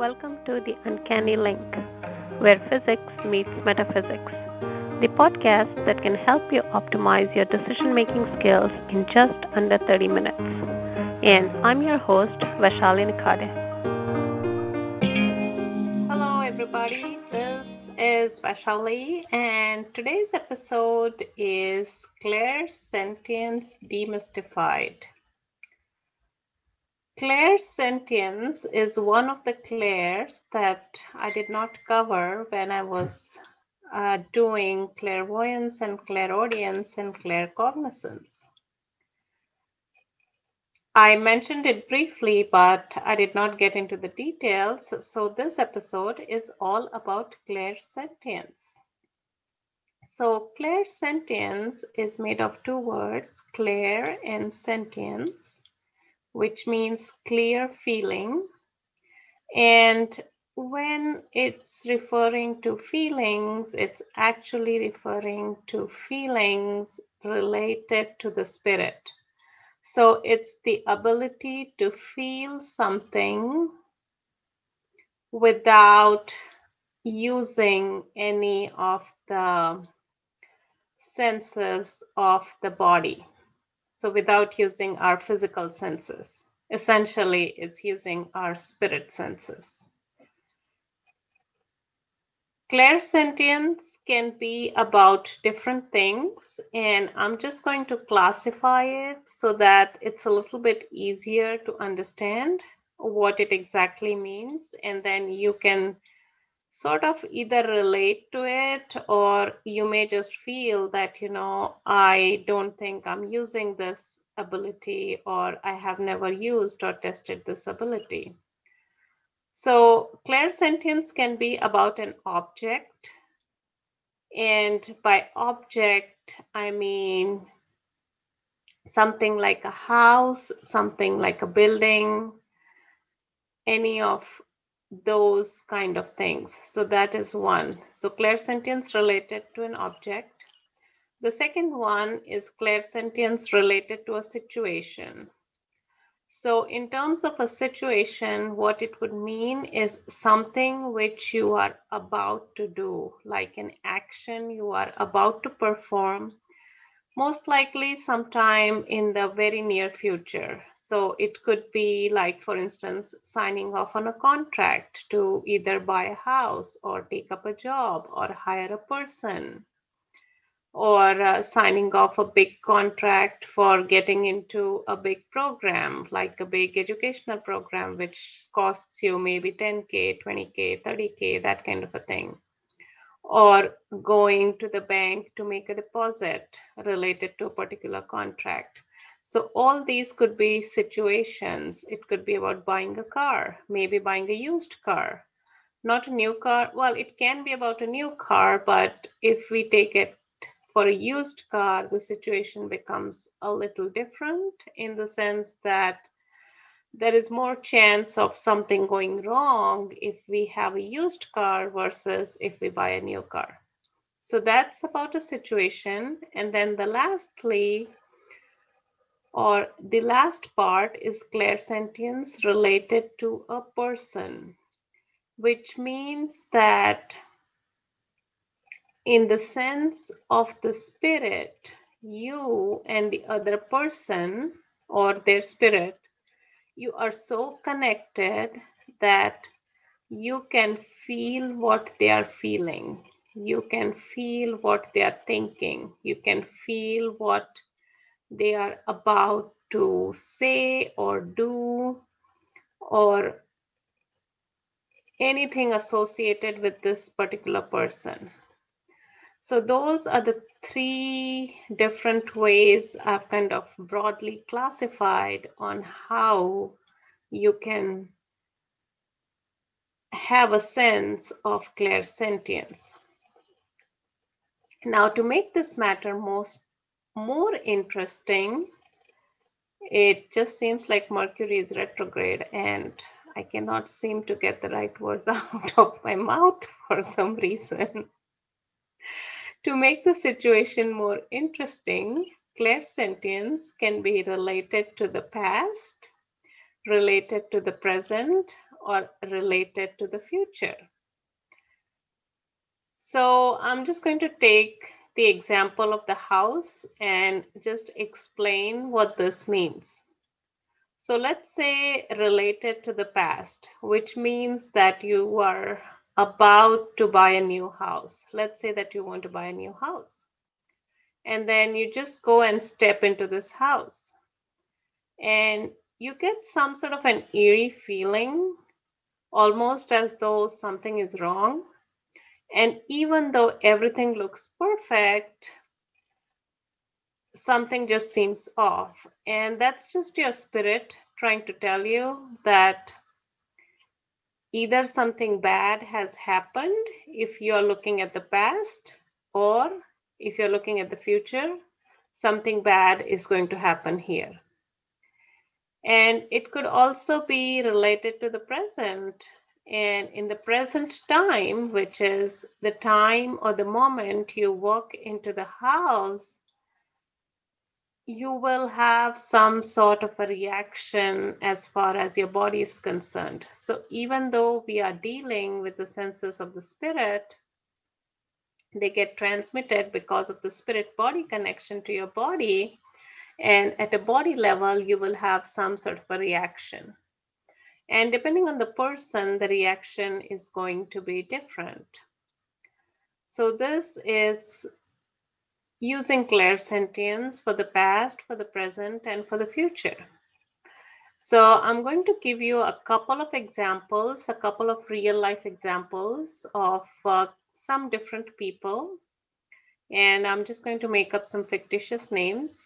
Welcome to The Uncanny Link, where physics meets metaphysics, the podcast that can help you optimize your decision making skills in just under 30 minutes. And I'm your host, Vaishali Nikade. Hello, everybody. This is Vaishali, and today's episode is clairsentience demystified. Clairsentience is one of the clairs that I did not cover when I was doing clairvoyance and clairaudience and claircognizance. I mentioned it briefly, but I did not get into the details. So this episode is all about clairsentience. So clairsentience is made of two words, clair and sentience, which means clear feeling. And when it's referring to feelings, it's actually referring to feelings related to the spirit. So it's the ability to feel something without using any of the senses of the body. So without using our physical senses. Essentially, it's using our spirit senses. Clairsentience can be about different things, and I'm just going to classify it so that it's a little bit easier to understand what it exactly means, and then you can sort of either relate to it or you may just feel that, I don't think I'm using this ability or I have never used or tested this ability. So, clairsentience can be about an object. And by object, I mean something like a house, something like a building, any of those kind of things. So that is one. So clairsentience related to an object. The second one is clairsentience related to a situation. So in terms of a situation, what it would mean is something which you are about to do, like an action you are about to perform, most likely sometime in the very near future. So it could be like, for instance, signing off on a contract to either buy a house or take up a job or hire a person, or signing off a big contract for getting into a big program, like a big educational program, which costs you maybe 10K, 20K, 30K, that kind of a thing. Or going to the bank to make a deposit related to a particular contract. So all these could be situations. It could be about buying a car, maybe buying a used car, not a new car. Well, it can be about a new car, but if we take it for a used car, the situation becomes a little different in the sense that there is more chance of something going wrong if we have a used car versus if we buy a new car. So that's about a situation. And then the last part is clairsentience related to a person, which means that in the sense of the spirit, you and the other person or their spirit, you are so connected that you can feel what they are feeling. You can feel what they are thinking. You can feel what they are about to say or do, or anything associated with this particular person. So those are the three different ways I've kind of broadly classified on how you can have a sense of clairsentience. Now, to make this matter more interesting, it just seems like Mercury is retrograde and I cannot seem to get the right words out of my mouth for some reason. To make the situation more interesting, clairsentience can be related to the past, related to the present, or related to the future. So I'm just going to take the example of the house and just explain what this means. So let's say related to the past, which means that you are about to buy a new house. Let's say that you want to buy a new house. And then you just go and step into this house. And you get some sort of an eerie feeling, almost as though something is wrong. And even though everything looks perfect, something just seems off. And that's just your spirit trying to tell you that either something bad has happened if you're looking at the past, or if you're looking at the future, something bad is going to happen here. And it could also be related to the present. And in the present time, which is the time or the moment you walk into the house, you will have some sort of a reaction as far as your body is concerned. So even though we are dealing with the senses of the spirit, they get transmitted because of the spirit body connection to your body. And at a body level, you will have some sort of a reaction. And depending on the person, the reaction is going to be different. So this is using clairsentience for the past, for the present, and for the future. So I'm going to give you a couple of examples, a couple of real life examples of some different people. And I'm just going to make up some fictitious names.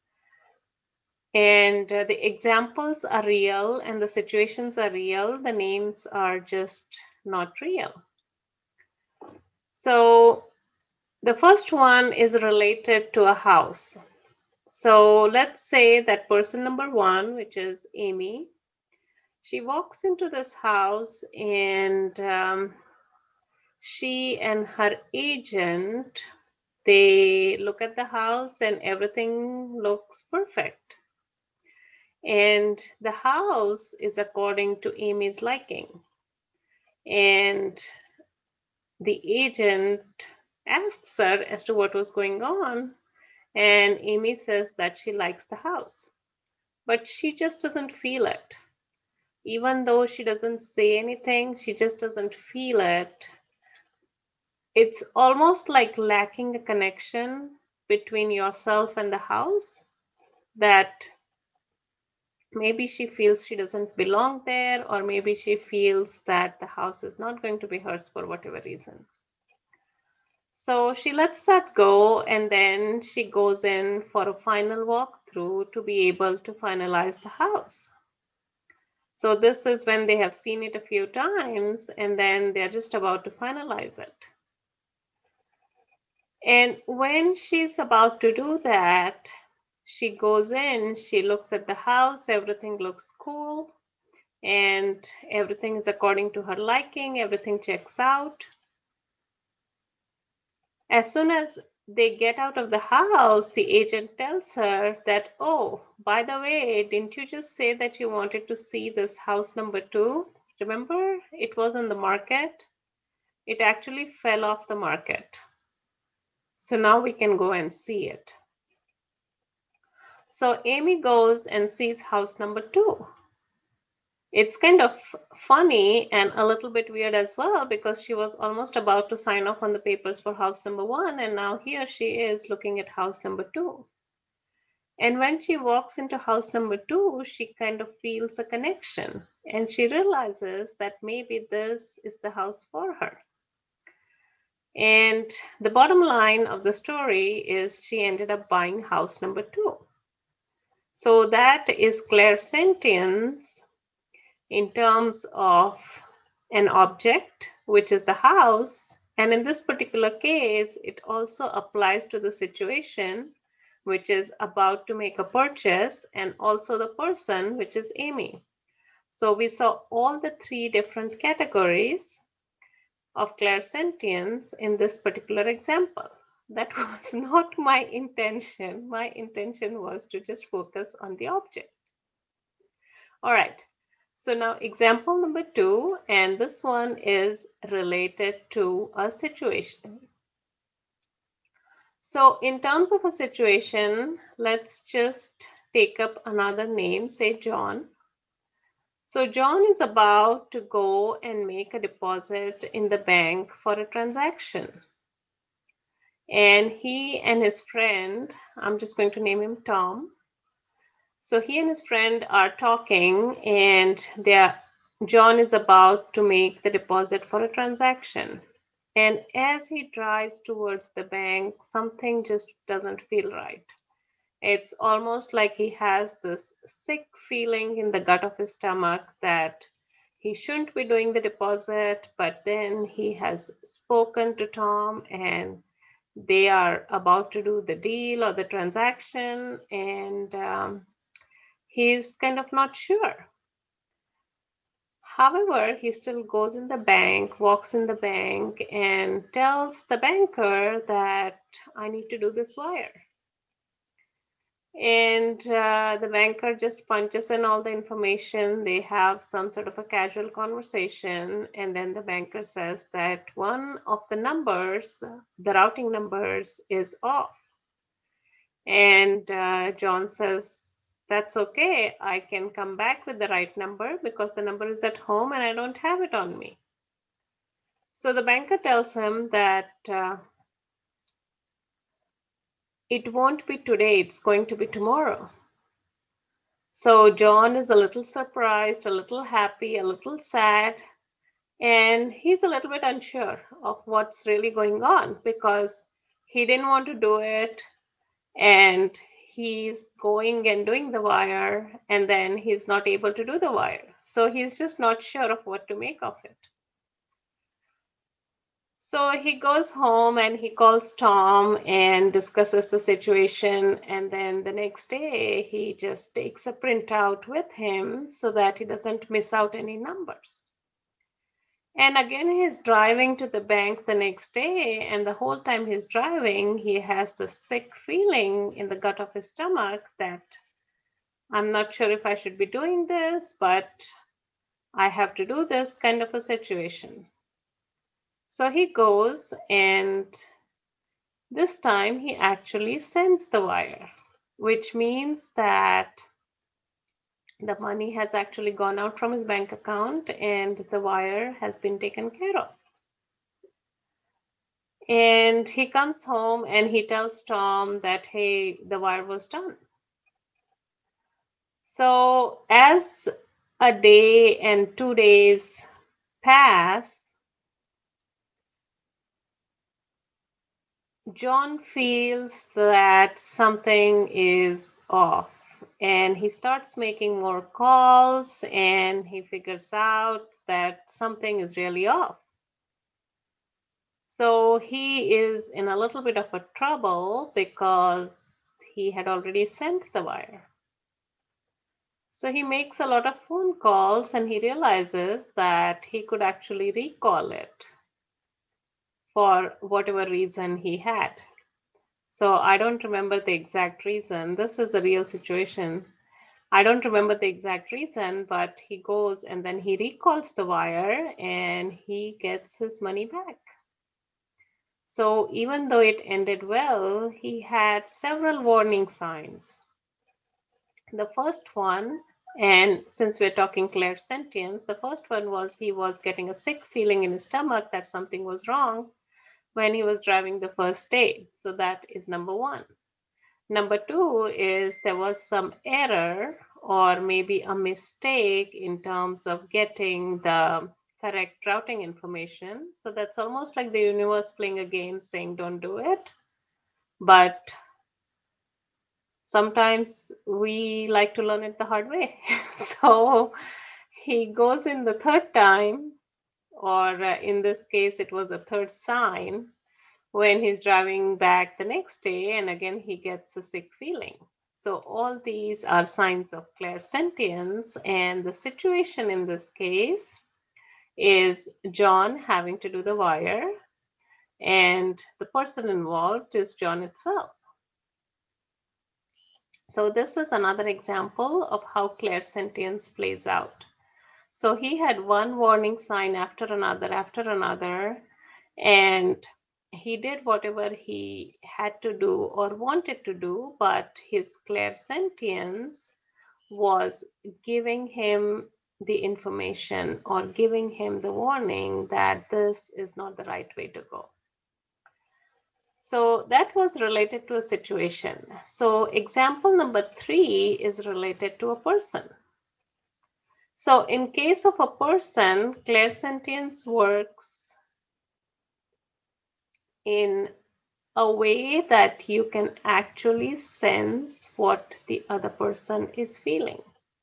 And the examples are real and the situations are real. The names are just not real. So the first one is related to a house. So let's say that person number one, which is Amy, she walks into this house and she and her agent, they look at the house and everything looks perfect. And the house is according to Amy's liking. And the agent asks her as to what was going on. And Amy says that she likes the house, but she just doesn't feel it. Even though she doesn't say anything, she just doesn't feel it. It's almost like lacking a connection between yourself and the house, that maybe she feels she doesn't belong there, or maybe she feels that the house is not going to be hers for whatever reason. So she lets that go, and then she goes in for a final walkthrough to be able to finalize the house. So this is when they have seen it a few times, and then they're just about to finalize it. And when she's about to do that, she goes in, she looks at the house, everything looks cool, and everything is according to her liking, everything checks out. As soon as they get out of the house, the agent tells her that, oh, by the way, didn't you just say that you wanted to see this house number 2? Remember, it was on the market. It actually fell off the market. So now we can go and see it. So Amy goes and sees house number 2. It's kind of funny and a little bit weird as well, because she was almost about to sign off on the papers for house number 1, and now here she is looking at house number 2. And when she walks into house number 2, she kind of feels a connection, and she realizes that maybe this is the house for her. And the bottom line of the story is she ended up buying house number 2. So that is clairsentience in terms of an object, which is the house. And in this particular case, it also applies to the situation, which is about to make a purchase, and also the person, which is Amy. So we saw all the 3 different categories of clairsentience in this particular example. That was not my intention. My intention was to just focus on the object. All right. So now example number 2, and this one is related to a situation. So in terms of a situation, let's just take up another name, say John. So John is about to go and make a deposit in the bank for a transaction. And he and his friend, I'm just going to name him Tom. So he and his friend are talking, and John is about to make the deposit for a transaction. And as he drives towards the bank, something just doesn't feel right. It's almost like he has this sick feeling in the gut of his stomach that he shouldn't be doing the deposit, but then he has spoken to Tom and they are about to do the deal or the transaction, and he's kind of not sure. However, he still goes in the bank, walks in the bank, and tells the banker that I need to do this wire. And the banker just punches in all the information. They have some sort of a casual conversation, and then the banker says that one of the numbers, the routing numbers, is off. And John says, that's okay. I can come back with the right number because the number is at home and I don't have it on me. So the banker tells him that it won't be today, it's going to be tomorrow. So John is a little surprised, a little happy, a little sad, and he's a little bit unsure of what's really going on because he didn't want to do it, and he's going and doing the wire, and then he's not able to do the wire. So he's just not sure of what to make of it. So he goes home and he calls Tom and discusses the situation. And then the next day, he just takes a printout with him so that he doesn't miss out any numbers. And again, he's driving to the bank the next day. And the whole time he's driving, he has the sick feeling in the gut of his stomach that I'm not sure if I should be doing this, but I have to do this kind of a situation. So he goes, and this time he actually sends the wire, which means that the money has actually gone out from his bank account and the wire has been taken care of. And he comes home and he tells Tom that, hey, the wire was done. So as a day and 2 days pass, John feels that something is off, and he starts making more calls and he figures out that something is really off. So he is in a little bit of a trouble because he had already sent the wire. So he makes a lot of phone calls and he realizes that he could actually recall it for whatever reason he had. So I don't remember the exact reason. This is the real situation. I don't remember the exact reason, but he goes and then he recalls the wire and he gets his money back. So even though it ended well, he had several warning signs. The first one, and since we're talking clairsentience, the first one was he was getting a sick feeling in his stomach that something was wrong when he was driving the first day. So that is number one. Number two is there was some error or maybe a mistake in terms of getting the correct routing information. So that's almost like the universe playing a game saying don't do it. But sometimes we like to learn it the hard way. So he goes in the third time, or in this case, it was the third sign when he's driving back the next day, and again, he gets a sick feeling. So all these are signs of clairsentience, and the situation in this case is John having to do the wire, and the person involved is John itself. So this is another example of how clairsentience plays out. So he had one warning sign after another, and he did whatever he had to do or wanted to do, but his clairsentience was giving him the information or giving him the warning that this is not the right way to go. So that was related to a situation. So example number 3 is related to a person. So in case of a person, clairsentience works in a way that you can actually sense what the other person is feeling.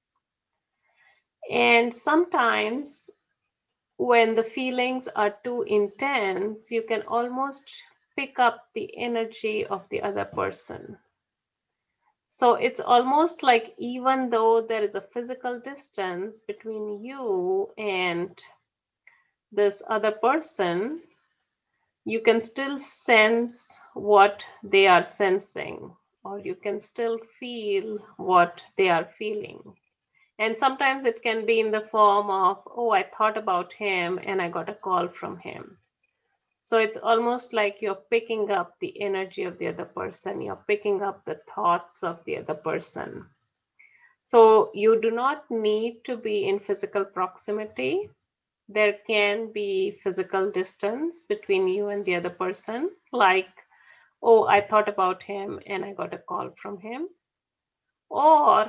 And sometimes when the feelings are too intense, you can almost pick up the energy of the other person. So it's almost like even though there is a physical distance between you and this other person, you can still sense what they are sensing, or you can still feel what they are feeling. And sometimes it can be in the form of, oh, I thought about him and I got a call from him. So it's almost like you're picking up the energy of the other person, you're picking up the thoughts of the other person. So you do not need to be in physical proximity. There can be physical distance between you and the other person, like, oh, I thought about him and I got a call from him. Or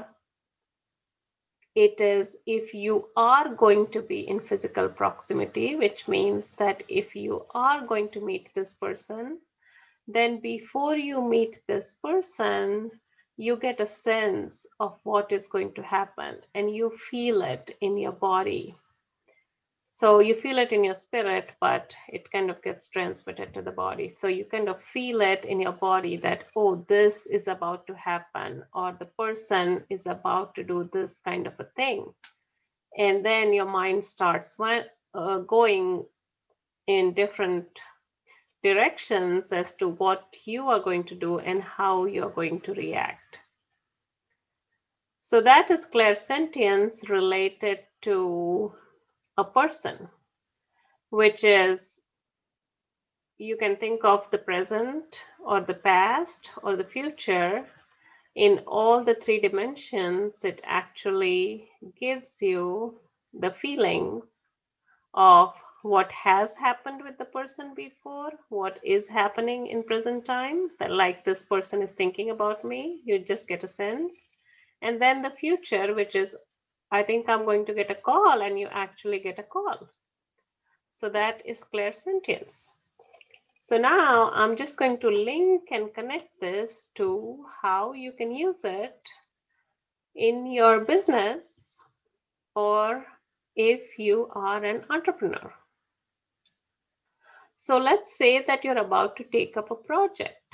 it is if you are going to be in physical proximity, which means that if you are going to meet this person, then before you meet this person, you get a sense of what is going to happen and you feel it in your body. So you feel it in your spirit, but it kind of gets transmitted to the body. So you kind of feel it in your body that, oh, this is about to happen, or the person is about to do this kind of a thing. And then your mind starts going in different directions as to what you are going to do and how you're going to react. So that is clairsentience related to a person, which is you can think of the present or the past or the future. In all the 3 dimensions, it actually gives you the feelings of what has happened with the person before, what is happening in present time, that like this person is thinking about me, you just get a sense. And then the future, which is, I think I'm going to get a call, and you actually get a call. So that is clairsentience. So now I'm just going to link and connect this to how you can use it in your business or if you are an entrepreneur. So let's say that you're about to take up a project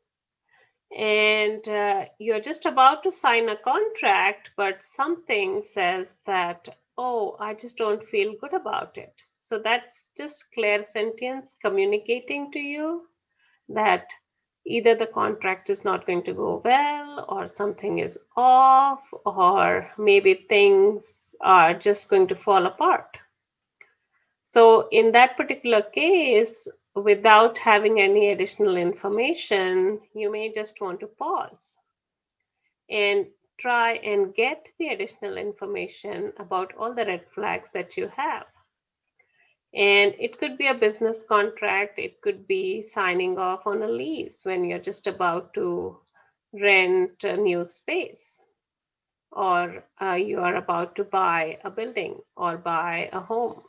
and you're just about to sign a contract, but something says that, oh, I just don't feel good about it. So that's just clairsentience communicating to you that either the contract is not going to go well, or something is off, or maybe things are just going to fall apart. So in that particular case, without having any additional information, you may just want to pause and try and get the additional information about all the red flags that you have. And it could be a business contract, it could be signing off on a lease when you're just about to rent a new space, or you are about to buy a building or buy a home.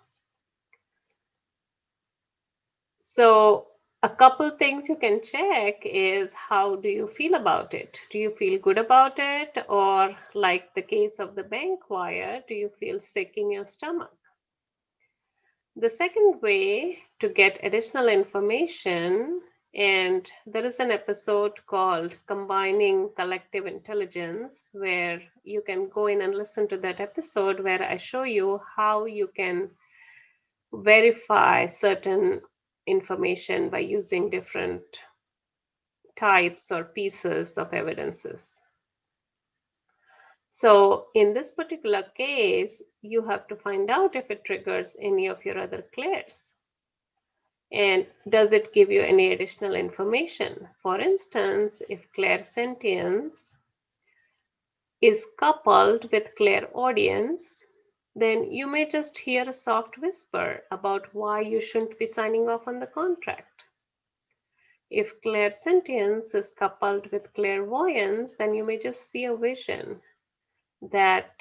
So a couple things you can check is, how do you feel about it? Do you feel good about it? Or like the case of the bank wire, do you feel sick in your stomach? The second way to get additional information, and there is an episode called Combining Collective Intelligence, where you can go in and listen to that episode where I show you how you can verify certain information by using different types or pieces of evidences. So in this particular case, you have to find out if it triggers any of your other clairs. And does it give you any additional information? For instance, if clairsentience is coupled with clairaudience, then you may just hear a soft whisper about why you shouldn't be signing off on the contract. If clairsentience is coupled with clairvoyance, then you may just see a vision that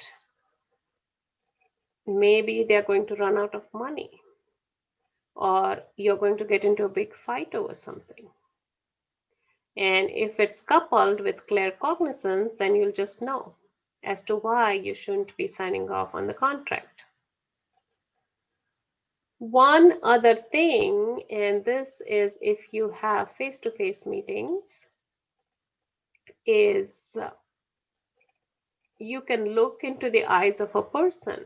maybe they're going to run out of money, or you're going to get into a big fight over something. And if it's coupled with claircognizance, then you'll just know as to why you shouldn't be signing off on the contract. One other thing, and this is if you have face-to-face meetings, is you can look into the eyes of a person.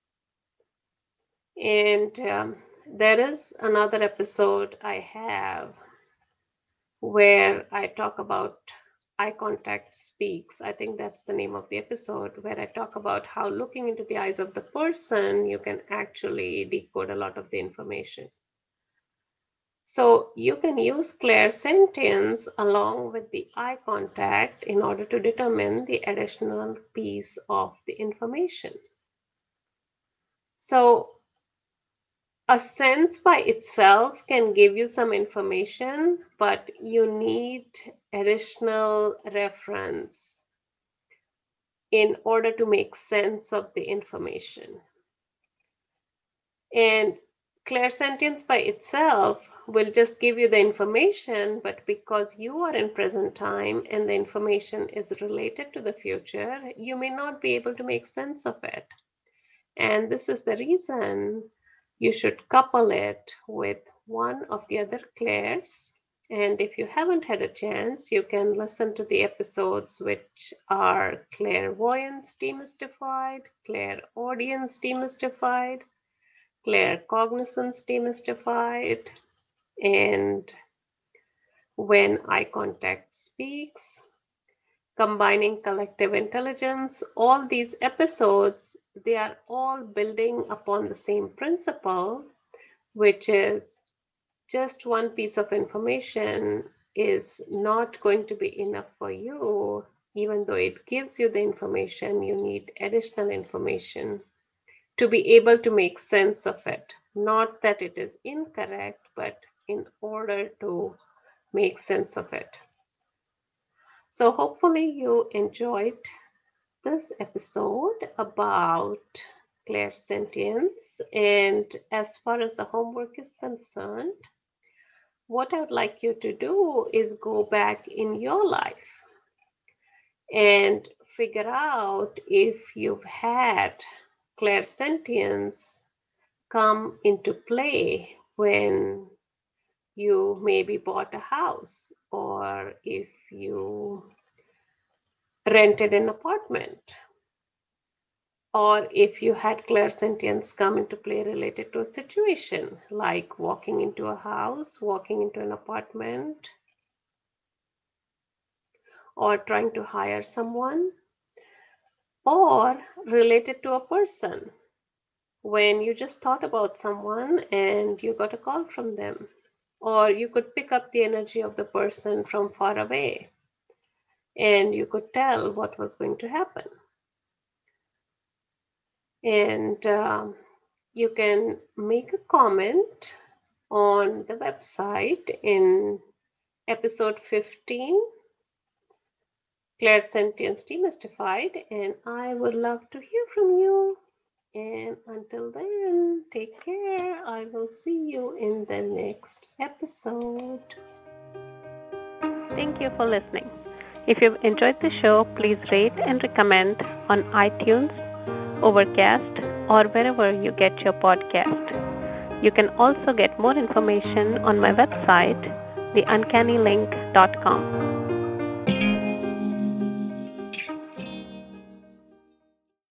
And there is another episode I have where I talk about eye contact speaks. I think that's the name of the episode, where I talk about how looking into the eyes of the person, you can actually decode a lot of the information. So you can use clairsentience along with the eye contact in order to determine the additional piece of the information. So a sense by itself can give you some information, but you need additional reference in order to make sense of the information. And clairsentience by itself will just give you the information, but because you are in present time and the information is related to the future, you may not be able to make sense of it. And this is the reason you should couple it with one of the other clairs. And if you haven't had a chance, you can listen to the episodes which are clairvoyance demystified, clairaudience demystified, claircognizance demystified, and when eye contact speaks, combining collective intelligence. All these episodes, they are all building upon the same principle, which is just one piece of information is not going to be enough for you. Even though it gives you the information, you need additional information to be able to make sense of it. Not that it is incorrect, but in order to make sense of it. So hopefully you enjoyed this episode about clairsentience. And as far as the homework is concerned, what I would like you to do is go back in your life and figure out if you've had clairsentience come into play when you maybe bought a house, or if you rented an apartment, or if you had clairsentience come into play related to a situation like walking into a house, walking into an apartment, or trying to hire someone, or related to a person when you just thought about someone and you got a call from them, or you could pick up the energy of the person from far away and you could tell what was going to happen. And you can make a comment on the website in episode 15, Clairsentience Demystified, and I would love to hear from you. And until then, take care. I will see you in the next episode. Thank you for listening. If you've enjoyed the show, please rate and recommend on iTunes, Overcast, or wherever you get your podcast. You can also get more information on my website, theuncannylink.com.